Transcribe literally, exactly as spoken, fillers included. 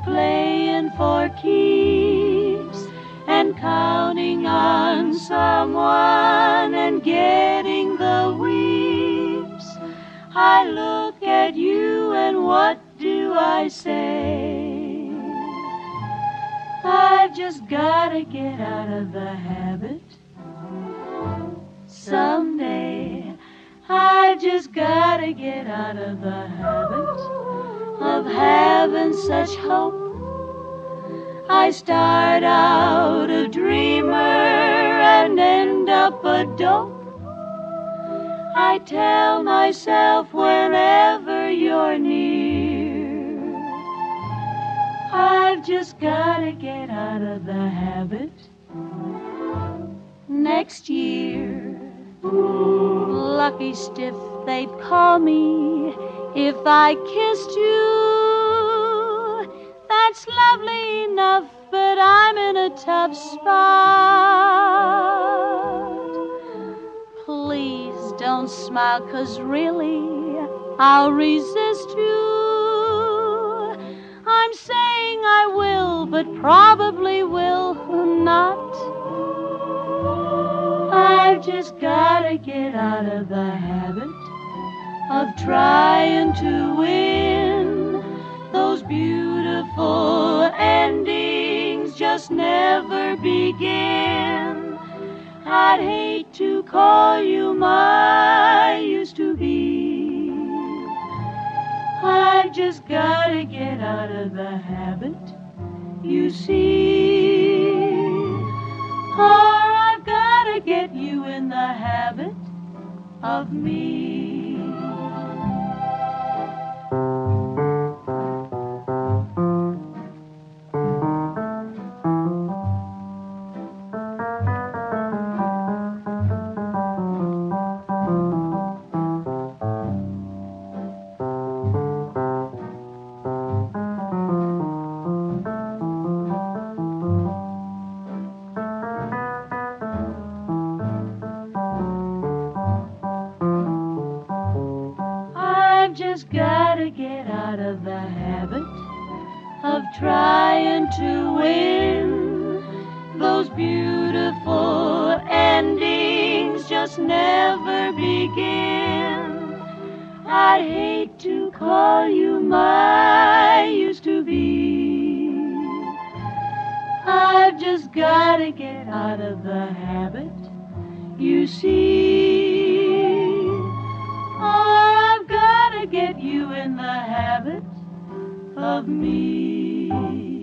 playing for keeps and counting on someone and getting the weeps. I look at you and what do I say? I've just gotta get out of the habit. Someday I've just gotta get out of the habit of having such hope. I start out a dreamer and end up a dope. I tell myself whenever you're near, I've just gotta get out of the habit. Next year, lucky stiff they'd call me if I kissed you. That's lovely enough, but I'm in a tough spot. Please don't smile, 'cause really I'll resist you. I'm saying I will, but probably will not. I've just gotta get out of the habit of trying to win. Those beautiful endings just never begin. I'd hate to call you my used to be. I've just gotta get out of the habit, you see. Or I've gotta get you in the habit of me. I've just gotta get out of the habit of trying to win. Those beautiful endings just never begin. I'd hate to call you my used to be. I've just gotta get out of the habit, you see. Get you in the habit of me.